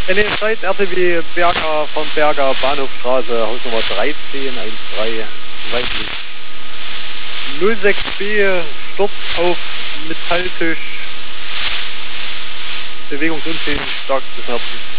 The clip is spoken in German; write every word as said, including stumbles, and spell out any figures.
N E Zeit R T W Berger von Berger Bahnhofstraße, Hausnummer dreizehn dreizehn weiblich. null sechs B, Sturz auf Metalltisch, bewegungsunfähig, stark beschmerzen.